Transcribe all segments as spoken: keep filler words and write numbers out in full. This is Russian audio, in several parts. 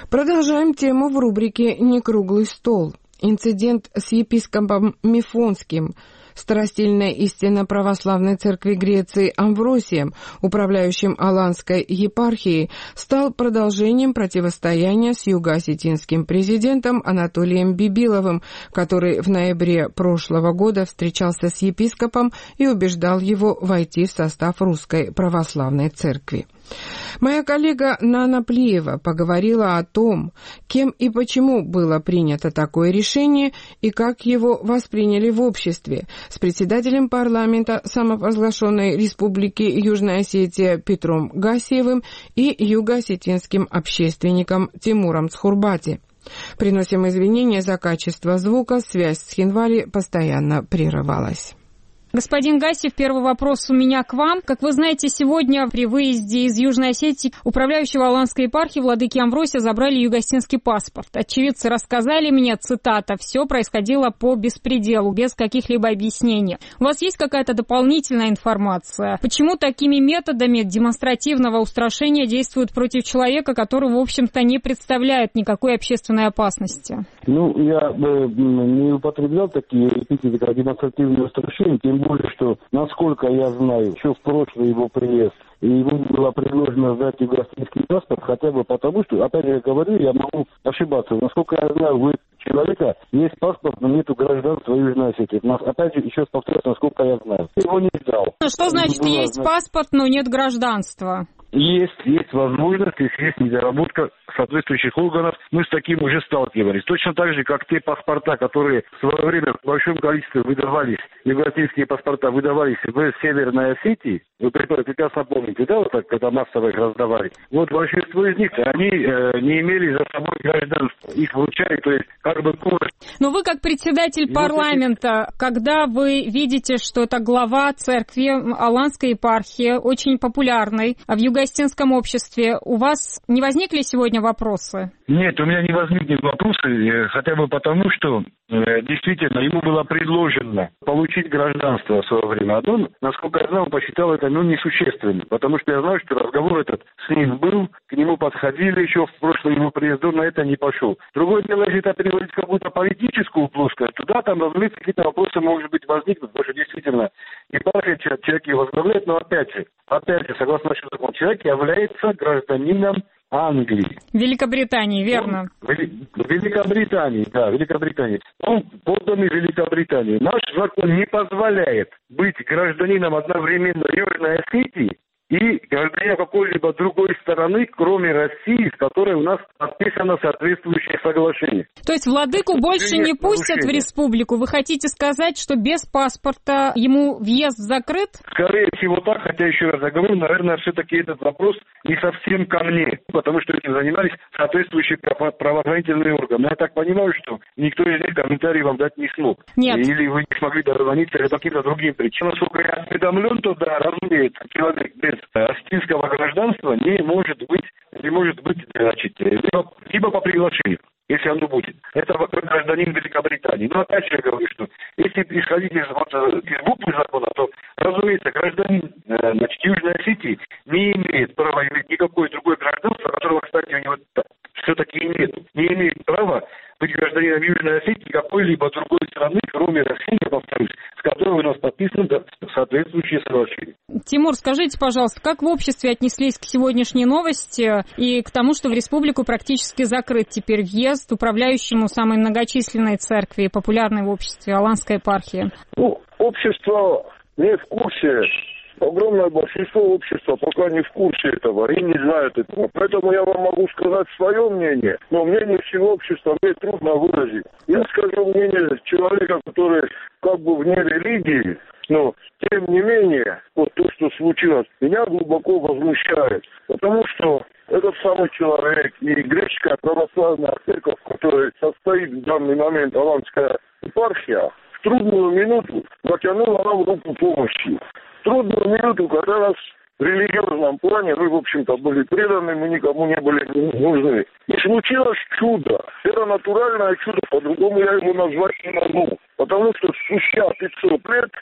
Продолжаем тему в рубрике «Не круглый стол». Инцидент с епископом Мифонским, старостильная истина православной церкви Греции Амвросием, управляющим Аланской епархией, стал продолжением противостояния с юго-осетинским президентом Анатолием Бибиловым, который в ноябре прошлого года встречался с епископом и убеждал его войти в состав Русской православной церкви. Моя коллега Нана Плиева поговорила о том, кем и почему было принято такое решение и как его восприняли в обществе, с председателем парламента самопровозглашенной Республики Южная Осетия Петром Гасиевым и юго-осетинским общественником Тимуром Цхурбати. Приносим извинения за качество звука, связь с Хинвали постоянно прерывалась. Господин Гасиев, первый вопрос у меня к вам. Как вы знаете, сегодня при выезде из Южной Осетии управляющего Аланской епархии владыки Амвросия забрали юго-осетинский паспорт. Очевидцы рассказали мне, цитата, «все происходило по беспределу, без каких-либо объяснений». У вас есть какая-то дополнительная информация? Почему такими методами демонстративного устрашения действуют против человека, который, в общем-то, не представляет никакой общественной опасности? Ну, я бы не употреблял такие эпитеты, как демонстративное устрашение, тем более, что, насколько я знаю, еще в прошлый его приезд, и ему было предложено сдать юго-осетинский паспорт, хотя бы потому, что, опять же, я говорю, я могу ошибаться. Насколько я знаю, у человека есть паспорт, но нету гражданства Южной Осетии. Опять же, еще раз повторяю, насколько я знаю. Его не сдал. Что значит, было, есть значит... паспорт, но нет гражданства? Есть, есть возможность, если есть недоработка соответствующих органов, мы с таким уже сталкивались. Точно так же, как те паспорта, которые в свое время в большом количестве выдавались, юго-осетинские паспорта выдавались в Северной Осетии, вы прекрасно помните, да, вот так, когда массово их раздавали. Вот большинство из них, они э, не имели за собой гражданства. Их вручали, то есть, как бы... Но вы, как председатель парламента, когда вы видите, что это глава церкви Аланской епархии, очень популярной, а в юго-осетинском обществе, у вас не возникли сегодня вопросы? Нет, у меня не возникнет вопросы, хотя бы потому, что э, действительно ему было предложено получить гражданство в свое время. А он, насколько я знал, посчитал это ну, несущественным, потому что я знаю, что разговор этот с ним был, к нему подходили еще в прошлом его приезду, на это не пошел. Другое дело, если это переводить в какую-то политическую плоскость, то да, там, разумеется, какие-то вопросы, может быть, возникнут, потому что действительно епархия человек его возглавляет, но опять же, опять же, согласно нашему закону, человек является гражданином Англии. Великобритании, верно. Он, Великобритании, да, Великобритании. Он подданный Великобритании. Наш закон не позволяет быть гражданином одновременно Южной Осетии и гражданина какой-либо другой стороны, кроме России, с которой у нас подписано соответствующее соглашение. То есть владыку это больше не пустят нарушение. В республику? Вы хотите сказать, что без паспорта ему въезд закрыт? Скорее всего так, хотя еще раз я говорю, наверное, все-таки этот вопрос не совсем ко мне, потому что этим занимались соответствующие правоохранительные органы. Я так понимаю, что никто из них комментарий вам дать не смог. Нет. Или вы не смогли дозвониться или по каким-то другим причинам. Насколько я осведомлен, то да, разумеется, человек без осетинского гражданства не может быть, не может быть, значит, либо, либо по приглашению, если оно будет. Это гражданин Великобритании. Но опять же я говорю, что если исходить из, вот, из буквы закона, то, разумеется, гражданин значит, Южной Осетии не имеет права иметь никакое другое гражданство, которого, кстати, у него все-таки нет. Не имеет права быть гражданином Южной Осетии какой-либо другой страны, кроме России, я повторюсь, с которой у нас подписано соответствующее соглашение. Тимур, скажите, пожалуйста, как в обществе отнеслись к сегодняшней новости и к тому, что в республику практически закрыт теперь въезд управляющему самой многочисленной церкви, популярной в обществе, Аланской епархии? Ну, общество не в курсе. Огромное большинство общества пока не в курсе этого и не знает этого. Поэтому я вам могу сказать свое мнение, но мнение всего общества мне трудно выразить. Я скажу мнение человека, который как бы вне религии, но тем не менее, вот то, что случилось, меня глубоко возмущает. Потому что этот самый человек и греческая православная церковь, в которой состоит в данный момент Аланская епархия, в трудную минуту протянула нам руку помощи. Трудную минуту, когда нас в религиозном плане, мы, в общем-то, были преданы, мы никому не были нужны. И случилось чудо. Это натуральное чудо, по-другому я его назвать не могу. Потому что спустя пятьсот лет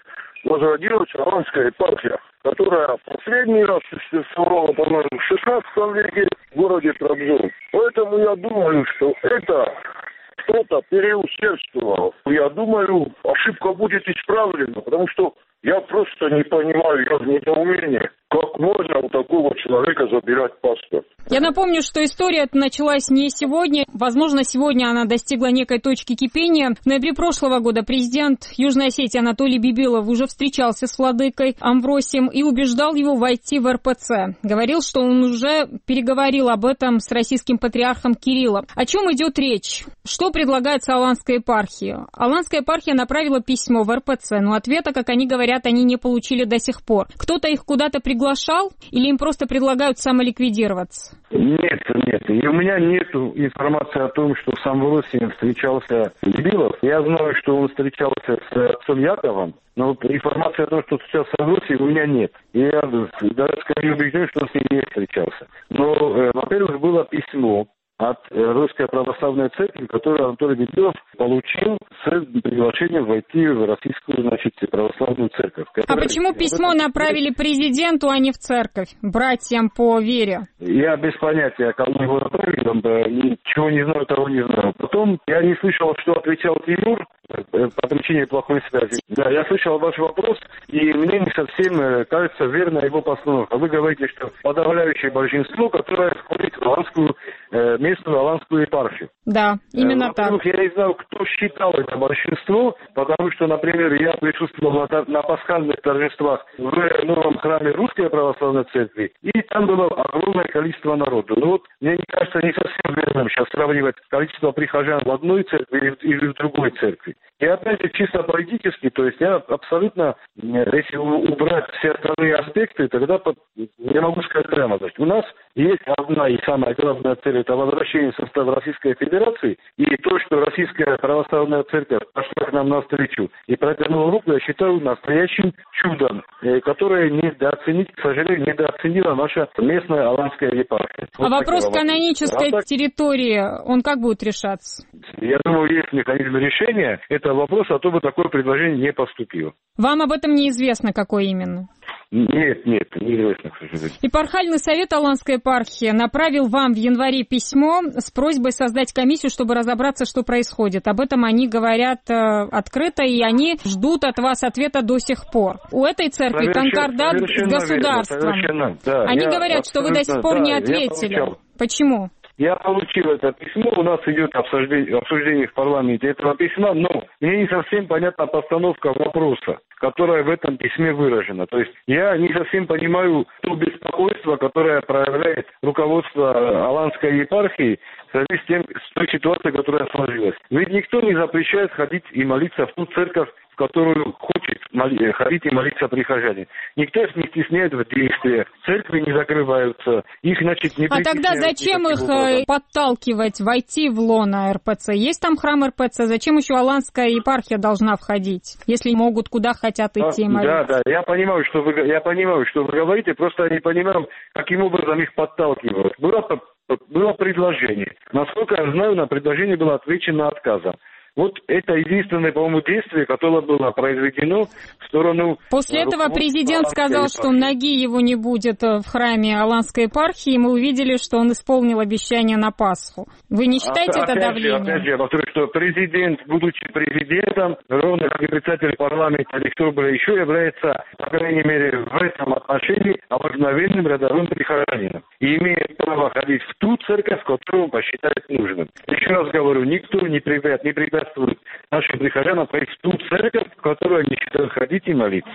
возродилась аланская епархия, которая последний раз существовала, по-моему, в шестнадцатом веке в городе Трабзон. Поэтому я думаю, что это кто-то переусердствовал. Я думаю, ошибка будет исправлена, потому что я просто не понимаю, я в недоумении, как можно у такого человека забирать паспорт. Я напомню, что история эта началась не сегодня. Возможно, сегодня она достигла некой точки кипения. В ноябре прошлого года президент Южной Осетии Анатолий Бибилов уже встречался с владыкой Амвросием и убеждал его войти в эр пэ цэ. Говорил, что он уже переговорил об этом с российским патриархом Кириллом. О чем идет речь? Что предлагается Аланской епархии? Аланская епархия направила письмо в эр пэ цэ, но ответа, как они говорят, они не получили до сих пор. Кто-то их куда-то приглашал или им просто предлагают самоликвидироваться? Нет, нет. И у меня нет информации о том, что с Амвросием встречался Бибилов. Я знаю, что он встречался с отцом Яковом, но информации о том, что встречался с Амвросием, у меня нет. И я даже скорее убежден, что он с ним не встречался. Но, э, во-первых, было письмо от Русской Православной Церкви, которую Анатолий Бибилов получил с приглашением войти в Российскую, значит, Православную Церковь. А почему письмо направили президенту, а не в церковь, братьям по вере? Я без понятия, кому его направили, ничего не знаю, того не знаю. Потом я не слышал, что отвечал Тимур по причине плохой связи. Да, я слышал ваш вопрос, и мне не совсем кажется верно его постановка. Вы говорите, что подавляющее большинство, которое входит в Аланскую э, местную Аланскую епархию. Да, именно так. Я не знаю, кто считал это большинство, потому что, например, я присутствовал на, на пасхальных торжествах в новом храме Русской Православной Церкви, и там было огромное количество народу. Но вот мне не кажется не совсем верным сейчас сравнивать количество прихожан в одной церкви или, или в другой церкви. И опять же, чисто политически, то есть я абсолютно, если убрать все остальные аспекты, тогда под, я могу сказать прямо, значит, у нас есть одна и самая главная цель, это возвращение в состав Российской Федерации, и то, что Российская Православная Церковь пошла к нам навстречу и протянула руку, я считаю настоящим чудом, которое недооценить, к сожалению, недооценила наша местная Аланская епархия. А вот вопрос канонической а территории, он как будет решаться? Я думаю, есть механизм решения. Это вопрос, а то бы такое предложение не поступило. Вам об этом неизвестно, какой именно? Нет, нет, неизвестно, к сожалению. Епархиальный совет Аланской епархии направил вам в январе письмо с просьбой создать комиссию, чтобы разобраться, что происходит. Об этом они говорят э, открыто, и они ждут от вас ответа до сих пор. У этой церкви конкордат с государством. Верно, да, они говорят, что вы до сих пор да, не ответили. Почему? Я получил это письмо, у нас идет обсуждение, обсуждение в парламенте этого письма, но мне не совсем понятна постановка вопроса, которая в этом письме выражена. То есть я не совсем понимаю то беспокойство, которое проявляет руководство Аланской епархии в связи с, тем, с той ситуацией, которая сложилась. Ведь никто не запрещает ходить и молиться в ту церковь, в которую хочет моли, ходить и молиться прихожане. Никто их не стесняет в действиях. Церкви не закрываются. Их, значит, не притесняют. А тогда зачем их образом подталкивать, войти в лоно эр пэ цэ? Есть там храм эр пэ цэ. Зачем еще Аланская епархия должна входить, если могут куда хотят идти и молиться? Да, да, я понимаю, что вы, я понимаю, что вы говорите, просто я не понимаю, каким образом их подталкивают. Было, было предложение. Насколько я знаю, на предложение было отвечено отказом. Вот это единственное, по-моему, действие, которое было произведено в сторону... После этого президент сказал, что ноги его не будет в храме Аланской епархии, и мы увидели, что он исполнил обещание на Пасху. Вы не считаете а, это давлением? Же, опять же, я повторю, что президент, будучи президентом, ровно как и председатель парламента или кто бы еще, является, по крайней мере, в этом отношении обыкновенным рядовым прихожанином. И имеет право ходить в ту церковь, которую он посчитает нужным. Еще раз говорю, никто не препятствует, не препятствует нашим прихожанам пойти в ту церковь, в которую они считают ходить и молиться.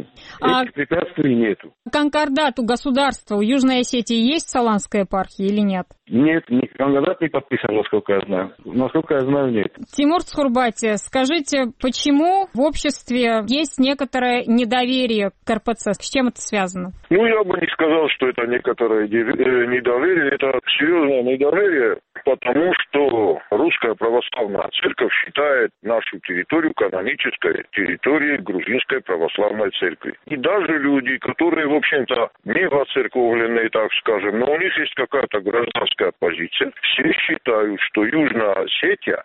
А этих препятствий нету. Конкордат у государства, у Южной Осетии есть с Аланской епархией или нет? Нет, конкордат не подписан, насколько я знаю. Насколько я знаю, нет. Тимур Цхурбати, скажите, почему в обществе есть некоторое недоверие к эр пэ цэ? С чем это связано? Ну, я бы не сказал, что это некоторое недоверие. Это серьезное недоверие, потому что Русская Православная Церковь считает нашу территорию канонической территорией Грузинской Православной Церкви. И даже люди, которые, в общем-то, не воцерковленные, так скажем, но у них есть какая-то гражданская позиция, все считают, что Южная Осетия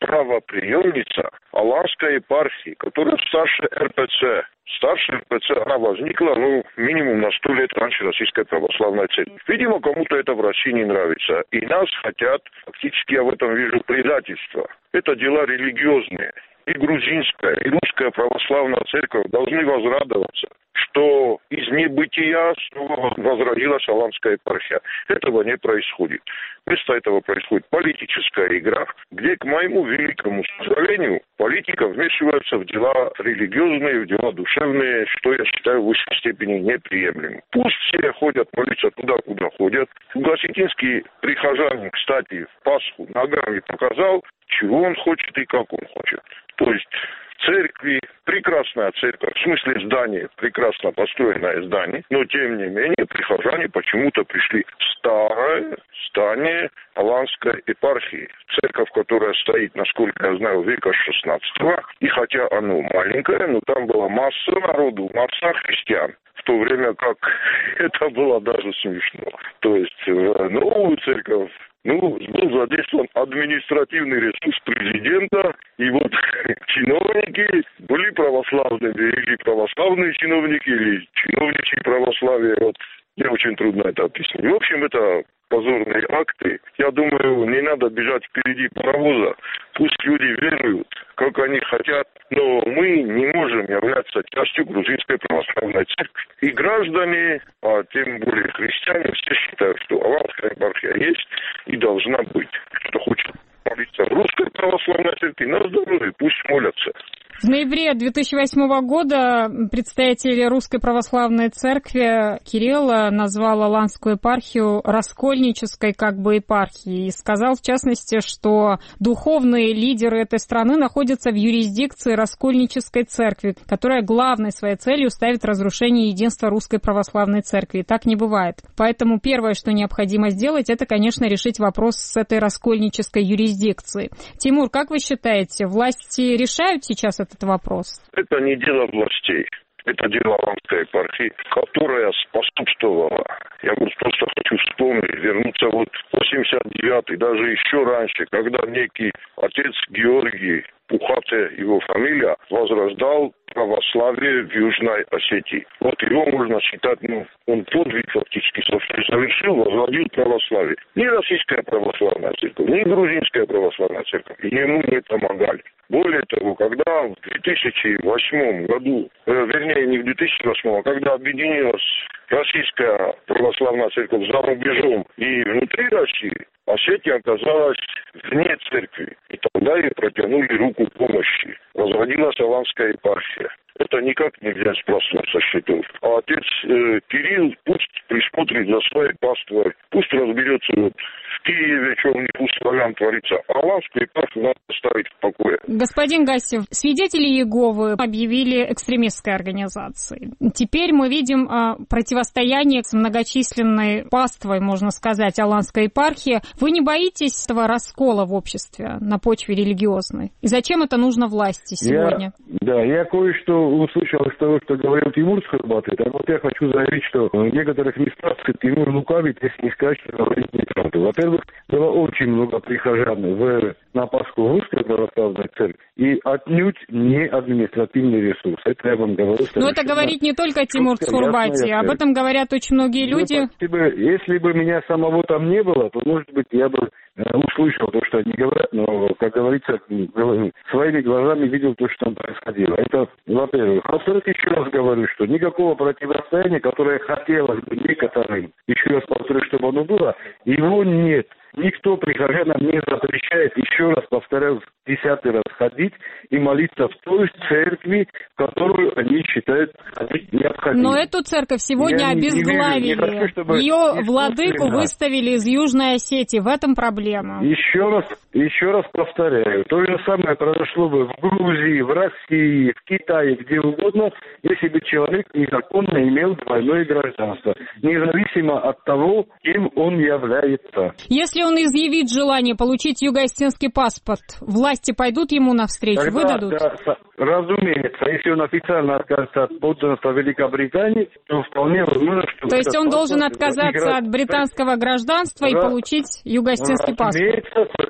правоприемница Аланской епархии, которая старше эр пэ цэ. Старше эр пэ цэ она возникла, ну, минимум на сто лет раньше Российской Православной Церкви. Видимо, кому-то это в России не нравится. И нас хотят, фактически я в этом вижу предательство. Это дела религиозные. И грузинская, и русская православная церковь должны возрадоваться, что из небытия снова возродилась Аланская епархия. Этого не происходит. Вместо этого происходит политическая игра, где, к моему великому сожалению, политика вмешивается в дела религиозные, в дела душевные, что я считаю в высшей степени неприемлемым. Пусть все ходят молиться туда, куда ходят. Гасетинский прихожанин, кстати, в Пасху ногами показал, чего он хочет и как он хочет. То есть церкви, прекрасная церковь, в смысле здание, прекрасно построенное здание, но тем не менее прихожане почему-то пришли в старое здание Аланской епархии. Церковь, которая стоит, насколько я знаю, века шестнадцатого, и хотя оно маленькое, но там была масса народу, масса христиан. В то время как это было даже смешно. То есть новую церковь, ну, был задействован административный ресурс президента, и вот чиновники были православными, или православные чиновники, или чиновничьи православие, вот мне очень трудно это объяснить. В общем, это позорные акты. Я думаю, не надо бежать впереди паровоза, пусть люди веруют, как они хотят, но мы не можем являться частью грузинской православной церкви. И граждане, а тем более христиане, все считают, что Аланская епархия есть и должна быть. Кто хочет молиться в русской православной церкви, на здоровье, пусть молятся. В ноябре две тысячи восьмого года представитель Русской Православной Церкви Кирилл назвал Аланскую епархию раскольнической как бы епархией и сказал, в частности, что духовные лидеры этой страны находятся в юрисдикции раскольнической церкви, которая главной своей целью ставит разрушение единства Русской Православной Церкви. И так не бывает. Поэтому первое, что необходимо сделать, это, конечно, решить вопрос с этой раскольнической юрисдикцией. Тимур, как вы считаете, власти решают сейчас этот вопрос? Это не дело властей. Это дело Аланской епархии, которая способствовала. Я вот просто хочу вспомнить, вернуться вот в восемьдесят девятый, даже еще раньше, когда некий отец Георгий Пухате, его фамилия, возрождал православие в Южной Осетии. Вот его можно считать, ну, он подвиг фактически совершил, возродил православие. Ни Российская православная церковь, ни Грузинская православная церковь ему не помогали. Более того, когда в две тысячи восьмом году, э, вернее, не в две тысячи восьмом, а когда объединилась Российская православная церковь за рубежом и внутри России, Осетия оказалась вне церкви, и тогда ей протянули руку помощи. Возродилась Аланская епархия. Это никак нельзя сбрасывать со счетов. А отец э, Кирилл пусть присмотрит за своей паствой, пусть разберется вот в Киеве, что у них у славян творится. А Аланскую епархию надо оставить в покое. Господин Гасев, свидетели Иеговы объявили экстремистской организацией. Теперь мы видим а, противостояние с многочисленной паствой, можно сказать, Аланской епархии. Вы не боитесь этого раскола в обществе на почве религиозной? И зачем это нужно власти сегодня? Я, да, я кое-что услышал из того, что говорил Тимур Скорбатый. Так вот я хочу заявить, что в некоторых местах Тимур лукавит, если не сказать, что говорит неправду. Во-первых, было очень много прихожан в, на Пасху в Русской Православной Церкви, и отнюдь не административный ресурс. Это я вам говорю. Но это говорит не только Тимур Скорбатый, об этом говорят очень многие люди. Ну, если, бы, если бы меня самого там не было, то, может быть, я бы услышал то, что они говорят, но, как говорится, своими глазами видел то, что там происходило. Это, во-первых. Во-вторых, еще раз говорю, что никакого противостояния, которое хотелось бы некоторым, еще раз повторю, чтобы оно было, его нет. Никто прихожанам не запрещает, еще раз повторяю, десятый раз ходить и молиться в той церкви, которую они считают необходимой. Но эту церковь сегодня Я обезглавили. Не, не хочу, чтобы ее владыку выставили из Южной Осетии. В этом проблема. Еще раз, еще раз повторяю, то же самое произошло бы в Грузии, в России, в Китае, где угодно, если бы человек незаконно имел двойное гражданство, независимо от того, кем он является. Если он изъявит желание получить юго-осетинский паспорт, власти пойдут ему навстречу, Тогда, выдадут? Да, разумеется, если он официально откажется от подданства Великобритании, то вполне возможно, что... То есть он должен отказаться играть... от британского гражданства Раз... и получить юго-осетинский паспорт?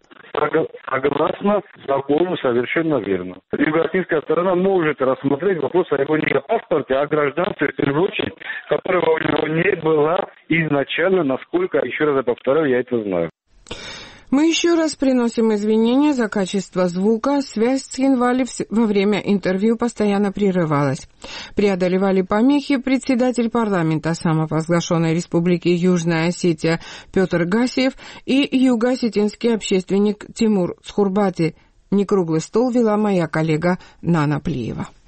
согласно закону совершенно верно. Юго-осетинская сторона может рассмотреть вопрос о его не паспорте, а гражданстве, в первую очередь, которого у него не было изначально, насколько, еще раз я повторяю, я это знаю. Мы еще раз приносим извинения за качество звука. Связь с Хинвали во время интервью постоянно прерывалась. Преодолевали помехи председатель парламента самопровозглашенной республики Южная Осетия Петр Гасиев и юго-осетинский общественник Тимур Цхурбати. Некруглый стол вела моя коллега Нана Плиева.